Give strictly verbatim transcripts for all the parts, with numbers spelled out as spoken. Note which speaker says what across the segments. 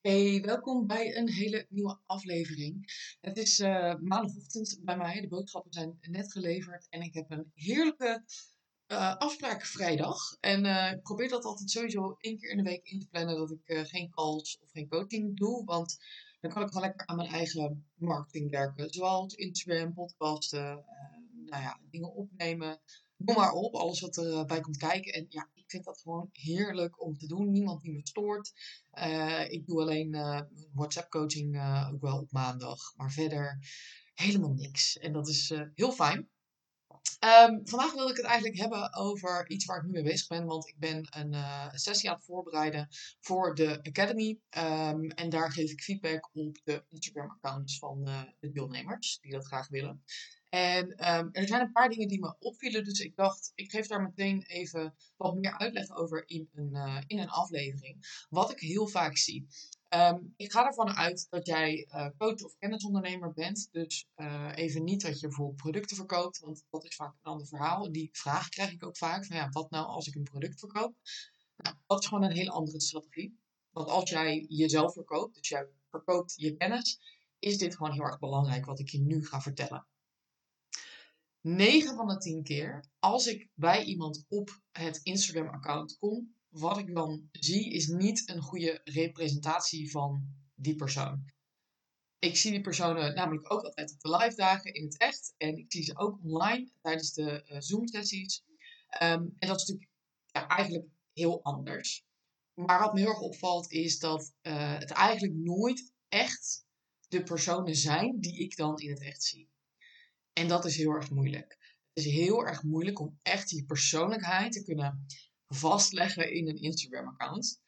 Speaker 1: Hey, welkom bij een hele nieuwe aflevering. Het is eh, maandagochtend bij mij. De boodschappen zijn net geleverd en ik heb een heerlijke eh, afspraak vrijdag. En eh, ik probeer dat altijd sowieso één keer in de week in te plannen dat ik eh, geen calls of geen coaching doe. Want dan kan ik gewoon lekker aan mijn eigen marketing werken. Zoals Instagram, podcasten, eh, nou ja, dingen opnemen. Noem maar op, alles wat erbij komt kijken. En ja, ik vind dat gewoon heerlijk om te doen. Niemand die me stoort. Eh, ik doe alleen eh, WhatsApp coaching eh, ook wel op maandag. Maar verder helemaal niks. En dat is eh, heel fijn. Ehm, vandaag wil ik het eigenlijk hebben over iets waar ik nu mee bezig ben. Want ik ben een eh, sessie aan het voorbereiden voor de Academy. Ehm, en daar geef ik feedback op de Instagram-accounts van eh, de deelnemers die dat graag willen. En ehm, er zijn een paar dingen die me opvielen. Dus ik dacht, ik geef daar meteen even wat meer uitleg over in een, eh, in een aflevering. Wat ik heel vaak zie. Ehm, ik ga ervan uit dat jij eh, coach of kennisondernemer bent. Dus eh, even niet dat je bijvoorbeeld producten verkoopt, want dat is vaak een ander verhaal. En die vraag krijg ik ook vaak van ja, wat nou als ik een product verkoop? Nou, dat is gewoon een hele andere strategie. Want als jij jezelf verkoopt, dus jij verkoopt je kennis, is dit gewoon heel erg belangrijk wat ik je nu ga vertellen. negen van de tien keer, als ik bij iemand op het Instagram-account kom, wat ik dan zie, is niet een goede representatie van die persoon. Ik zie die personen namelijk ook altijd op de live dagen in het echt. En ik zie ze ook online tijdens de uh, Zoom-sessies. Um, en dat is natuurlijk ja, eigenlijk heel anders. Maar wat me heel erg opvalt is dat uh, het eigenlijk nooit echt de personen zijn die ik dan in het echt zie. En dat is heel erg moeilijk. Het is heel erg moeilijk om echt die persoonlijkheid te kunnen vastleggen in een Instagram-account.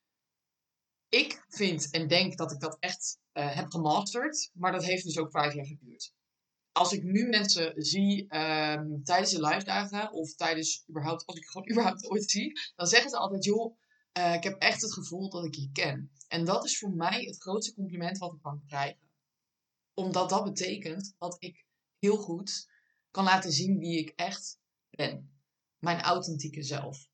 Speaker 1: Ik vind en denk dat ik dat echt uh, heb gemasterd, maar dat heeft dus ook vijf jaar geduurd. Als ik nu mensen zie um, tijdens de live dagen of tijdens überhaupt, als ik gewoon überhaupt ooit zie, dan zeggen ze altijd, joh, uh, ik heb echt het gevoel dat ik je ken. En dat is voor mij het grootste compliment wat ik kan krijgen. Omdat dat betekent dat ik heel goed kan laten zien wie ik echt ben. Mijn authentieke zelf.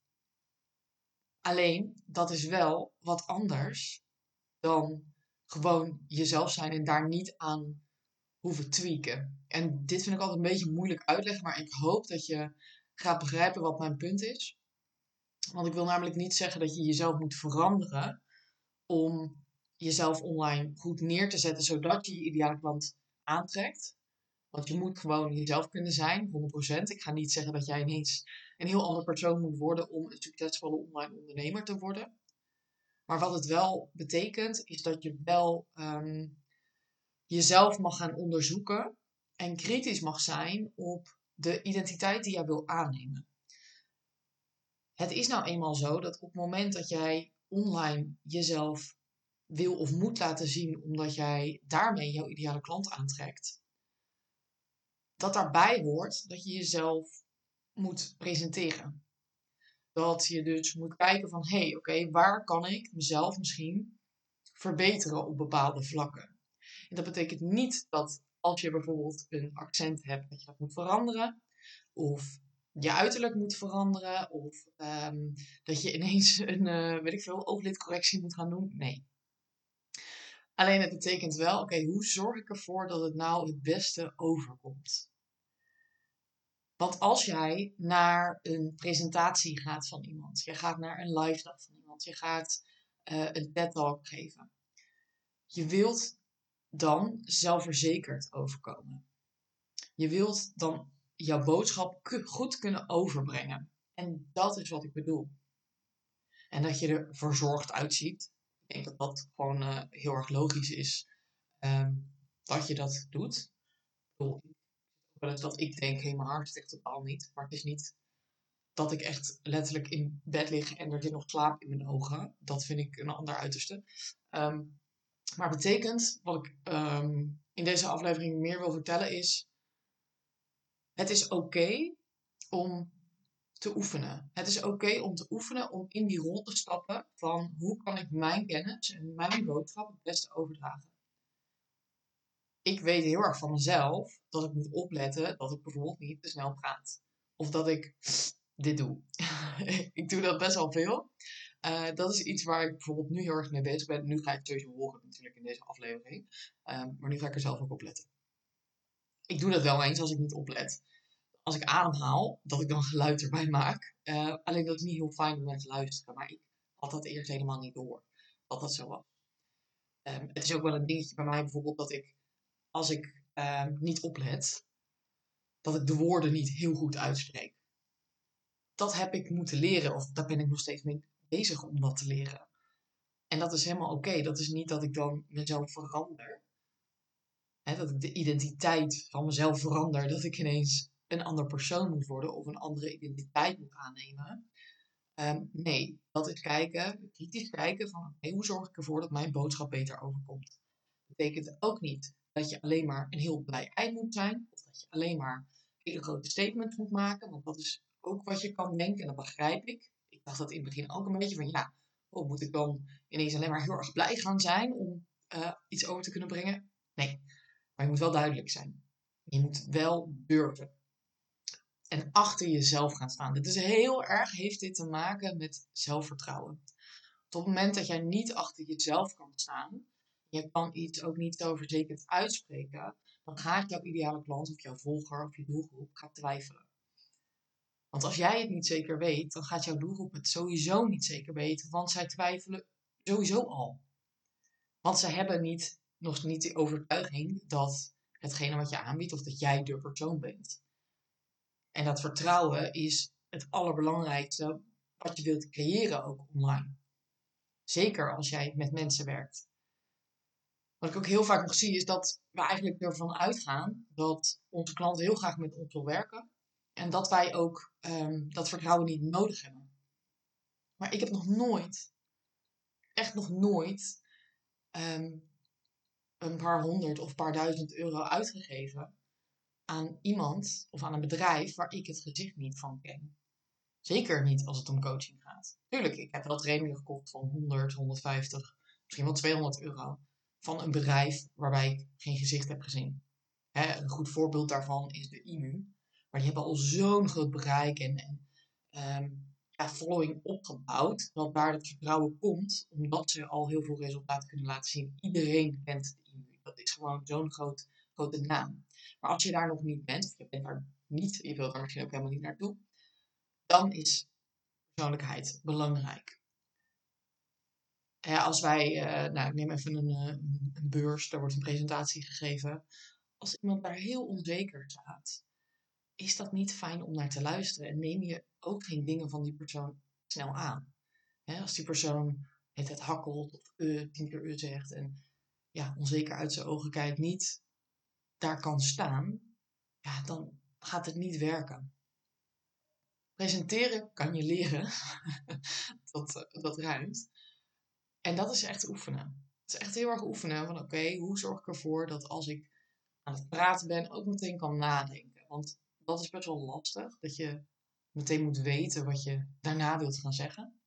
Speaker 1: Alleen, dat is wel wat anders dan gewoon jezelf zijn en daar niet aan hoeven tweaken. En dit vind ik altijd een beetje moeilijk uitleggen, maar ik hoop dat je gaat begrijpen wat mijn punt is. Want ik wil namelijk niet zeggen dat je jezelf moet veranderen om jezelf online goed neer te zetten, zodat je je ideale klant aantrekt. Want je moet gewoon jezelf kunnen zijn, honderd procent. Ik ga niet zeggen dat jij ineens een heel ander persoon moet worden om een succesvolle online ondernemer te worden. Maar wat het wel betekent, is dat je wel um, jezelf mag gaan onderzoeken en kritisch mag zijn op de identiteit die jij wil aannemen. Het is nou eenmaal zo dat op het moment dat jij online jezelf wil of moet laten zien, omdat jij daarmee jouw ideale klant aantrekt, dat daarbij hoort dat je jezelf moet presenteren. Dat je dus moet kijken van, hé, hey, oké, okay, waar kan ik mezelf misschien verbeteren op bepaalde vlakken? En dat betekent niet dat als je bijvoorbeeld een accent hebt, dat je dat moet veranderen. Of je uiterlijk moet veranderen. Of um, dat je ineens een, uh, weet ik veel, ooglidcorrectie moet gaan doen. Nee. Alleen het betekent wel, oké, okay, hoe zorg ik ervoor dat het nou het beste overkomt? Want als jij naar een presentatie gaat van iemand, je gaat naar een live dag van iemand, je gaat uh, een TED-talk geven. Je wilt dan zelfverzekerd overkomen. Je wilt dan jouw boodschap goed kunnen overbrengen. En dat is wat ik bedoel. En dat je er verzorgd uitziet. Ik denk dat dat gewoon uh, heel erg logisch is. Um, dat je dat doet. Ik bedoel, dat ik denk, hé, hey, mijn haar is echt totaal niet. Maar het is niet dat ik echt letterlijk in bed lig en er zit nog slaap in mijn ogen. Dat vind ik een ander uiterste. Um, maar betekent, wat ik um, in deze aflevering meer wil vertellen is, het is oké okay om te oefenen. Het is oké okay om te oefenen om in die rol te stappen van hoe kan ik mijn kennis en mijn boodschap het beste overdragen. Ik weet heel erg van mezelf dat ik moet opletten dat ik bijvoorbeeld niet te snel praat. Of dat ik dit doe. Ik doe dat best wel veel. Uh, dat is iets waar ik bijvoorbeeld nu heel erg mee bezig ben. Nu ga ik het sowieso horen natuurlijk in deze aflevering. Um, maar nu ga ik er zelf ook op letten. Ik doe dat wel eens als ik niet oplet. Als ik ademhaal, dat ik dan geluid erbij maak. Uh, alleen dat is niet heel fijn om naar te luisteren. Maar ik had dat eerst helemaal niet door. Dat dat zo was. Um, het is ook wel een dingetje bij mij bijvoorbeeld dat ik, als ik um, niet oplet, dat ik de woorden niet heel goed uitspreek. Dat heb ik moeten leren, of daar ben ik nog steeds mee bezig om dat te leren. En dat is helemaal oké. Okay. Dat is niet dat ik dan mezelf verander. Hè, dat ik de identiteit van mezelf verander. Dat ik ineens een ander persoon moet worden of een andere identiteit moet aannemen. Um, nee, dat is kijken, kritisch kijken van okay, hoe zorg ik ervoor dat mijn boodschap beter overkomt. Dat betekent ook niet dat je alleen maar een heel blij ei moet zijn. Of dat je alleen maar hele grote statements moet maken. Want dat is ook wat je kan denken en dat begrijp ik. Ik dacht dat in het begin ook een beetje van ja, oh, moet ik dan ineens alleen maar heel erg blij gaan zijn om uh, iets over te kunnen brengen? Nee, maar je moet wel duidelijk zijn. Je moet wel durven. En achter jezelf gaan staan. Dit is heel erg, heeft dit te maken met zelfvertrouwen. Op het moment dat jij niet achter jezelf kan staan, je kan iets ook niet zo verzekerd uitspreken, dan gaat jouw ideale klant of jouw volger of je doelgroep gaat twijfelen. Want als jij het niet zeker weet, dan gaat jouw doelgroep het sowieso niet zeker weten, want zij twijfelen sowieso al. Want zij hebben niet, nog niet de overtuiging dat hetgene wat je aanbiedt of dat jij de persoon bent. En dat vertrouwen is het allerbelangrijkste wat je wilt creëren ook online. Zeker als jij met mensen werkt. Wat ik ook heel vaak nog zie is dat we eigenlijk ervan uitgaan dat onze klanten heel graag met ons wil werken. En dat wij ook um, dat vertrouwen niet nodig hebben. Maar ik heb nog nooit, echt nog nooit, um, een paar honderd of een paar duizend euro uitgegeven aan iemand of aan een bedrijf waar ik het gezicht niet van ken. Zeker niet als het om coaching gaat. Tuurlijk, ik heb wel trainingen gekocht van honderd, honderdvijftig, misschien wel tweehonderd euro. Van een bedrijf waarbij ik geen gezicht heb gezien. Hè, een goed voorbeeld daarvan is de I M U. Maar die hebben al zo'n groot bereik en, en um, ja, following opgebouwd. Dat daar het vertrouwen komt, omdat ze al heel veel resultaten kunnen laten zien. Iedereen kent de I M U. Dat is gewoon zo'n groot, grote naam. Maar als je daar nog niet bent, of je bent daar niet, je wilt daar misschien ook helemaal niet naartoe, dan is persoonlijkheid belangrijk. Ja, als wij, uh, nou ik neem even een, uh, een beurs, daar wordt een presentatie gegeven. Als iemand daar heel onzeker staat, is dat niet fijn om naar te luisteren. En neem je ook geen dingen van die persoon snel aan. Hè, als die persoon het, het hakkelt of uh, tien keer u zegt en ja, onzeker uit zijn ogen kijkt, niet daar kan staan, ja, dan gaat het niet werken. Presenteren kan je leren. dat, dat ruimt. En dat is echt oefenen. Het is echt heel erg oefenen van oké, okay, hoe zorg ik ervoor dat als ik aan het praten ben ook meteen kan nadenken. Want dat is best wel lastig, dat je meteen moet weten wat je daarna wilt gaan zeggen.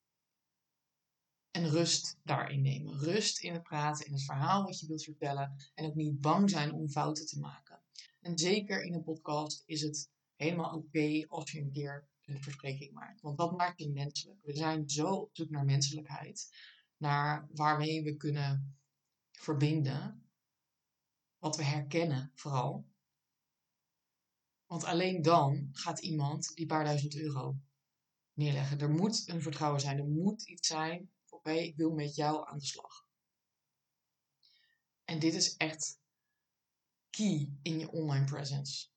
Speaker 1: En rust daarin nemen. Rust in het praten, in het verhaal wat je wilt vertellen. En ook niet bang zijn om fouten te maken. En zeker in een podcast is het helemaal oké okay als je een keer een verspreking maakt. Want dat maakt je menselijk. We zijn zo op zoek naar menselijkheid. Naar waarmee we kunnen verbinden. Wat we herkennen vooral. Want alleen dan gaat iemand die paar duizend euro neerleggen. Er moet een vertrouwen zijn. Er moet iets zijn. Oké, okay, ik wil met jou aan de slag. En dit is echt key in je online presence.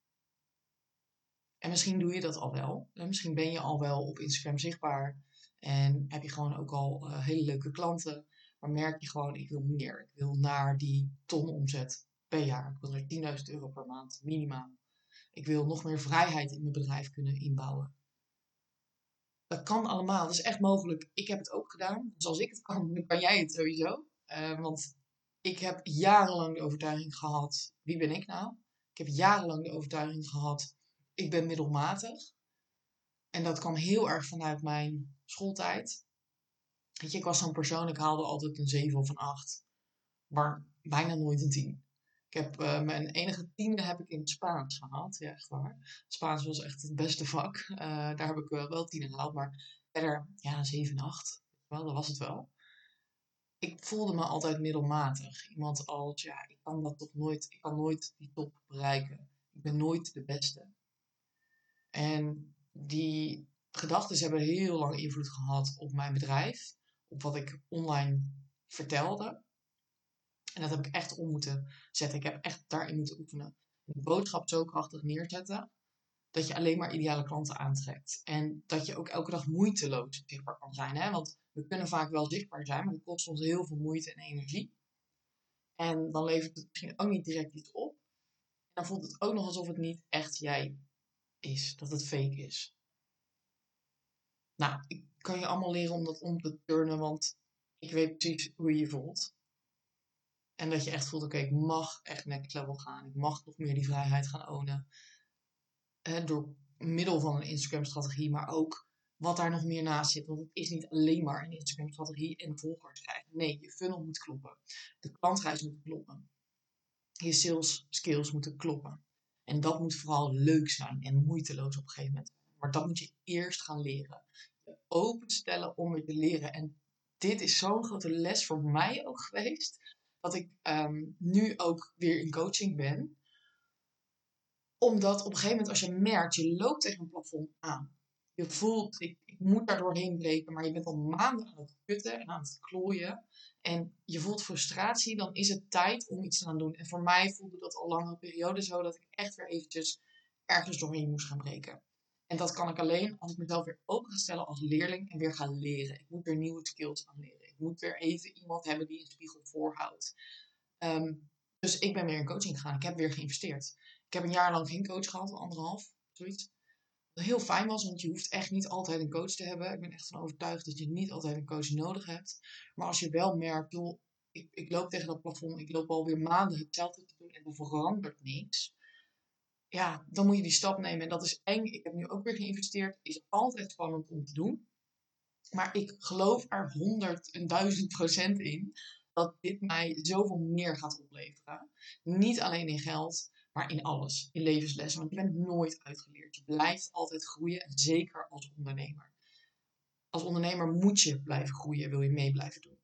Speaker 1: En misschien doe je dat al wel. Misschien ben je al wel op Instagram zichtbaar. En heb je gewoon ook al uh, hele leuke klanten. Maar merk je gewoon, ik wil meer. Ik wil naar die ton omzet per jaar. Ik wil naar tienduizend euro per maand, minimaal. Ik wil nog meer vrijheid in mijn bedrijf kunnen inbouwen. Dat kan allemaal. Dat is echt mogelijk. Ik heb het ook gedaan. Dus als ik het kan, dan kan jij het sowieso. Uh, want ik heb jarenlang de overtuiging gehad, wie ben ik nou? Ik heb jarenlang de overtuiging gehad, ik ben middelmatig. En dat kwam heel erg vanuit mijn schooltijd. Weet je, ik was zo'n persoon, ik haalde altijd een zeven of een acht. Maar bijna nooit een tien. Ik heb uh, mijn enige tiende heb ik in het Spaans gehad. Ja, echt waar. Spaans was echt het beste vak. Uh, daar heb ik uh, wel tien gehaald. Maar verder, ja, zeven, acht. Wel, dat was het wel. Ik voelde me altijd middelmatig. Iemand als, ja, ik kan dat toch nooit, ik kan nooit die top bereiken. Ik ben nooit de beste. En die gedachten hebben heel lang invloed gehad op mijn bedrijf, op wat ik online vertelde. En dat heb ik echt om moeten zetten. Ik heb echt daarin moeten oefenen. De boodschap zo krachtig neerzetten, dat je alleen maar ideale klanten aantrekt. En dat je ook elke dag moeiteloos zichtbaar kan zijn. Hè? Want we kunnen vaak wel zichtbaar zijn, maar dat kost ons heel veel moeite en energie. En dan levert het misschien ook niet direct iets op. En dan voelt het ook nog alsof het niet echt jij is, dat het fake is. Nou, ik kan je allemaal leren om dat om te turnen, want ik weet precies hoe je je voelt. En dat je echt voelt, oké, ik mag echt next level gaan. Ik mag nog meer die vrijheid gaan ownen. Eh, door middel van een Instagram-strategie, maar ook wat daar nog meer naast zit. Want het is niet alleen maar een Instagram-strategie en volgers krijgen. Nee, je funnel moet kloppen. De klantreis moet kloppen. Je sales skills moeten kloppen. En dat moet vooral leuk zijn en moeiteloos op een gegeven moment. Maar dat moet je eerst gaan leren. Je openstellen om het te leren. En dit is zo'n grote les voor mij ook geweest. Dat ik um, nu ook weer in coaching ben. Omdat op een gegeven moment als je merkt, je loopt tegen een plafond aan. Je voelt, ik, ik moet daar doorheen breken. Maar je bent al maanden aan het kutten en aan het klooien. En je voelt frustratie, dan is het tijd om iets te gaan doen. En voor mij voelde dat al langere periode zo dat ik echt weer eventjes ergens doorheen moest gaan breken. En dat kan ik alleen als ik mezelf weer open ga stellen als leerling en weer ga leren. Ik moet weer nieuwe skills aan leren. Ik moet weer even iemand hebben die een spiegel voorhoudt. Um, dus ik ben weer in coaching gegaan. Ik heb weer geïnvesteerd. Ik heb een jaar lang geen coach gehad, anderhalf, zoiets. Wat heel fijn was, want je hoeft echt niet altijd een coach te hebben. Ik ben echt van overtuigd dat je niet altijd een coach nodig hebt. Maar als je wel merkt, joh, ik, ik loop tegen dat plafond, ik loop alweer maanden hetzelfde te doen en er verandert niks. Ja, dan moet je die stap nemen. En dat is eng. Ik heb nu ook weer geïnvesteerd. Is altijd spannend om te doen. Maar ik geloof er honderd en duizend procent in dat dit mij zoveel meer gaat opleveren. Niet alleen in geld, maar in alles. In levenslessen. Want je bent nooit uitgeleerd. Je blijft altijd groeien. En zeker als ondernemer. Als ondernemer moet je blijven groeien. Wil je mee blijven doen.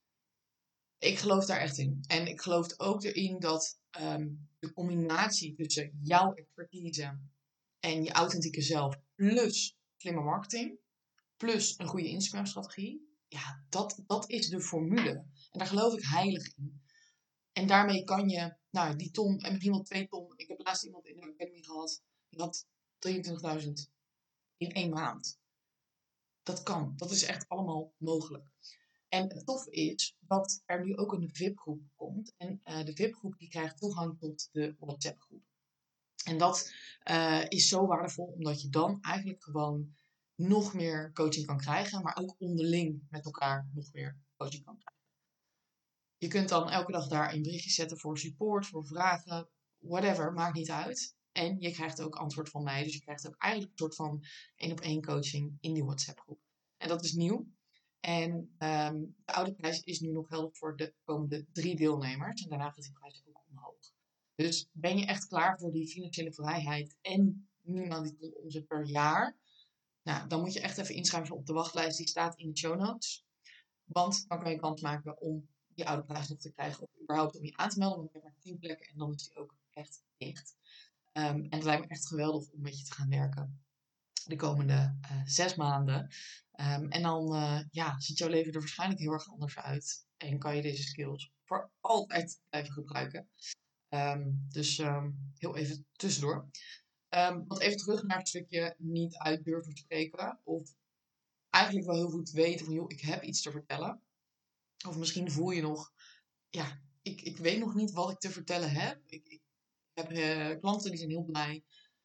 Speaker 1: Ik geloof daar echt in. En ik geloof ook erin dat um, de combinatie tussen jouw expertise en je authentieke zelf plus slimme marketing plus een goede Instagram-strategie. Ja, dat, dat is de formule. En daar geloof ik heilig in. En daarmee kan je, nou, die ton en misschien wel twee ton. Ik heb laatst iemand in de academy gehad. Die had drieëntwintigduizend in één maand. Dat kan. Dat is echt allemaal mogelijk. En het tof is dat er nu ook een V I P-groep komt. En uh, de V I P-groep die krijgt toegang tot de WhatsApp-groep. En dat uh, is zo waardevol, omdat je dan eigenlijk gewoon nog meer coaching kan krijgen, maar ook onderling met elkaar nog meer coaching kan krijgen. Je kunt dan elke dag daar een berichtje zetten voor support, voor vragen, whatever, maakt niet uit. En je krijgt ook antwoord van mij, dus je krijgt ook eigenlijk een soort van één op één coaching in die WhatsApp groep. En dat is nieuw. En um, de oude prijs is nu nog geldig voor de komende drie deelnemers. En daarna gaat die prijs ook omhoog. Dus ben je echt klaar voor die financiële vrijheid en minimaal die ton omzet per jaar? Nou, dan moet je echt even inschrijven op de wachtlijst. Die staat in de show notes. Want dan kan je kans maken om die oude prijs nog te krijgen. Of überhaupt om je aan te melden. Want ik heb maar tien plekken en dan is die ook echt dicht. Um, en het lijkt me echt geweldig om met je te gaan werken. De komende uh, zes maanden. Um, en dan uh, ja, ziet jouw leven er waarschijnlijk heel erg anders uit. En kan je deze skills voor altijd blijven gebruiken. Um, dus um, heel even tussendoor. Um, want even terug naar het stukje niet uit durven spreken. Of eigenlijk wel heel goed weten van, joh, ik heb iets te vertellen. Of misschien voel je nog, ja, ik, ik weet nog niet wat ik te vertellen heb. Ik, ik heb uh, klanten die zijn heel blij.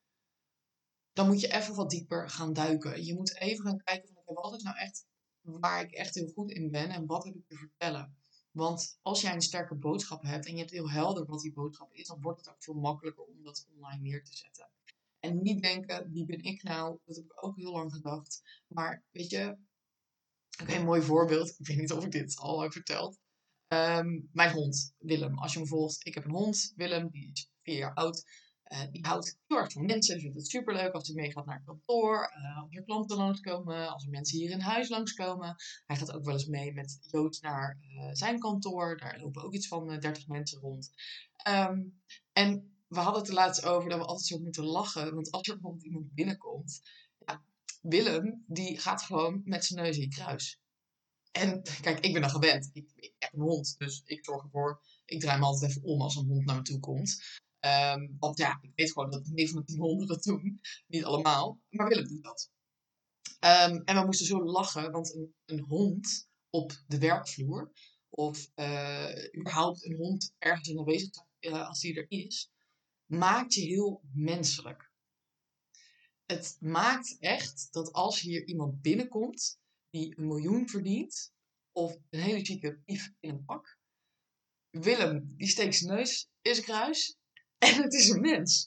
Speaker 1: Dan moet je even wat dieper gaan duiken. Je moet even gaan kijken van, okay, wat is nou echt waar ik echt heel goed in ben en wat heb ik te vertellen. Want als jij een sterke boodschap hebt en je hebt heel helder wat die boodschap is, dan wordt het ook veel makkelijker om dat online neer te zetten. En niet denken, wie ben ik nou? Dat heb ik ook heel lang gedacht. Maar weet je, oké, okay, een mooi voorbeeld. Ik weet niet of ik dit al heb verteld. Um, mijn hond, Willem. Als je hem volgt, ik heb een hond, Willem, die is vier jaar oud. Uh, die houdt heel erg van mensen. Die vindt het superleuk als hij meegaat naar het kantoor. Uh, als er klanten langskomen. Als er mensen hier in huis langskomen. Hij gaat ook wel eens mee met Joost naar uh, zijn kantoor. Daar lopen ook iets van uh, dertig mensen rond. Um, en we hadden het er laatst over dat we altijd zo moeten lachen. Want als er bijvoorbeeld iemand binnenkomt. Ja, Willem, die gaat gewoon met zijn neus in je kruis. En kijk, ik ben dan gewend. Ik, ik heb een hond, dus ik zorg ervoor. Ik draai me altijd even om als een hond naar me toe komt. Um, want ja, ik weet gewoon dat negen van de tien honden dat doen. Niet allemaal, maar Willem doet dat. Um, en we moesten zo lachen, want een, een hond op de werkvloer, of uh, überhaupt een hond ergens in aanwezig, uh, als die er is, maakt je heel menselijk. Het maakt echt dat als hier iemand binnenkomt die een miljoen verdient, of een hele chique pief in een pak, Willem, die steekt zijn neus in zijn kruis en het is een mens.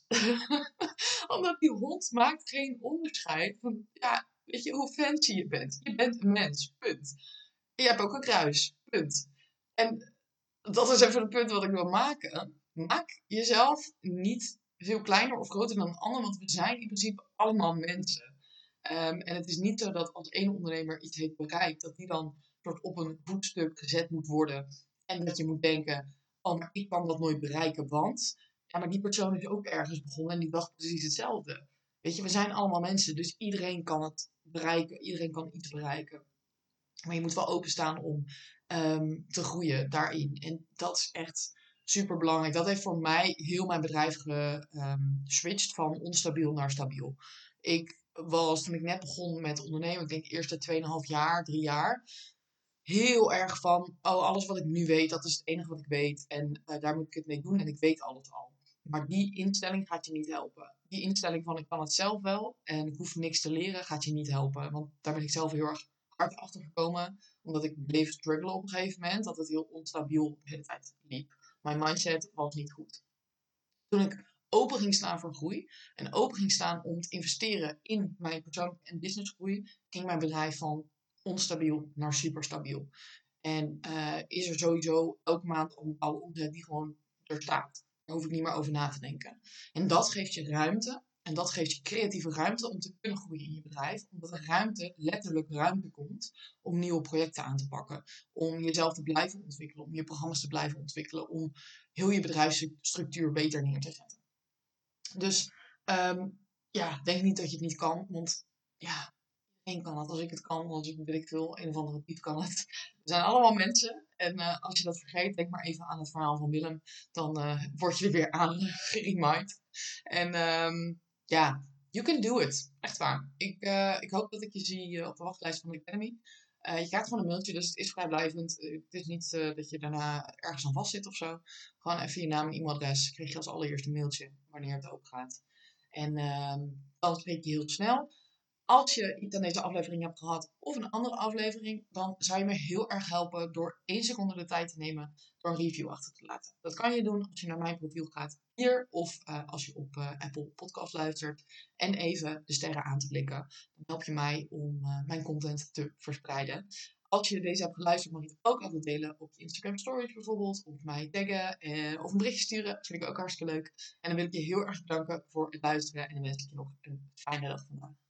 Speaker 1: Omdat die hond maakt geen onderscheid van, ja, weet je, hoe fancy je bent. Je bent een mens, punt. Je hebt ook een kruis, punt. En dat is even het punt wat ik wil maken. Maak jezelf niet veel kleiner of groter dan een ander, want we zijn in principe allemaal mensen. Um, en het is niet zo dat als één ondernemer iets heeft bereikt, dat die dan soort op een voetstuk gezet moet worden. En dat je moet denken, oh, maar ik kan dat nooit bereiken, want... Ja, maar die persoon is ook ergens begonnen en die dacht precies hetzelfde. Weet je, we zijn allemaal mensen, dus iedereen kan het bereiken. Iedereen kan iets bereiken. Maar je moet wel openstaan om um, te groeien daarin. En dat is echt super belangrijk. Dat heeft voor mij heel mijn bedrijf geswitcht um, van onstabiel naar stabiel. Ik was, toen ik net begon met ondernemen, ik denk de eerste twee komma vijf jaar, drie jaar, heel erg van, oh, alles wat ik nu weet, dat is het enige wat ik weet. En uh, daar moet ik het mee doen en ik weet alles al. Maar die instelling gaat je niet helpen. Die instelling van, ik kan het zelf wel en ik hoef niks te leren, gaat je niet helpen. Want daar ben ik zelf heel erg hard achter gekomen. Omdat ik bleef struggelen op een gegeven moment. Dat het heel onstabiel de hele tijd liep. Mijn mindset was niet goed. Toen ik open ging staan voor groei. En open ging staan om te investeren in mijn persoonlijke en businessgroei. Ging mijn bedrijf van onstabiel naar superstabiel. En uh, is er sowieso elke maand een bepaalde omzet die gewoon er staat. Daar hoef ik niet meer over na te denken. En dat geeft je ruimte. En dat geeft je creatieve ruimte om te kunnen groeien in je bedrijf. Omdat er ruimte, letterlijk ruimte komt om nieuwe projecten aan te pakken. Om jezelf te blijven ontwikkelen. Om je programma's te blijven ontwikkelen. Om heel je bedrijfsstructuur beter neer te zetten. Dus um, ja, denk niet dat je het niet kan. Want ja, iedereen kan het. Als ik het kan, als ik weet ik veel, een of andere piep kan het. We zijn allemaal mensen. En uh, als je dat vergeet, denk maar even aan het verhaal van Willem. Dan uh, word je er weer aan geremind. En um, ja, you can do it. Echt waar. Ik, uh, ik hoop dat ik je zie uh, op de wachtlijst van de Academy. Uh, je krijgt gewoon een mailtje, dus het is vrijblijvend. Uh, het is niet uh, dat je daarna ergens aan vast zit of zo. Gewoon even je naam en e-mailadres. Krijg je als allereerste een mailtje wanneer het open gaat. En uh, dan spreek je heel snel. Als je iets aan deze aflevering hebt gehad of een andere aflevering, dan zou je me heel erg helpen door één seconde de tijd te nemen door een review achter te laten. Dat kan je doen als je naar mijn profiel gaat hier of uh, als je op uh, Apple Podcast luistert en even de sterren aan te klikken. Dan help je mij om uh, mijn content te verspreiden. Als je deze hebt geluisterd, mag je het ook altijd delen op je Instagram stories bijvoorbeeld. Of mij taggen eh, of een berichtje sturen. Dat vind ik ook hartstikke leuk. En dan wil ik je heel erg bedanken voor het luisteren. En dan wens ik je nog een fijne dag vandaag.